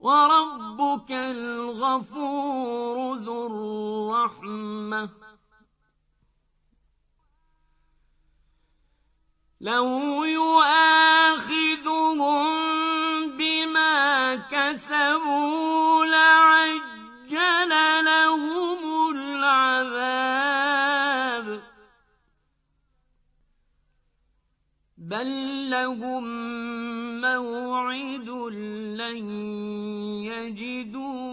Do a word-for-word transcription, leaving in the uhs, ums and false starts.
وربك الغفور ذو الرحمة لو يؤاخذهم بما كسبوا لعجل لهم العذاب بل لهم موعد لن يجدوا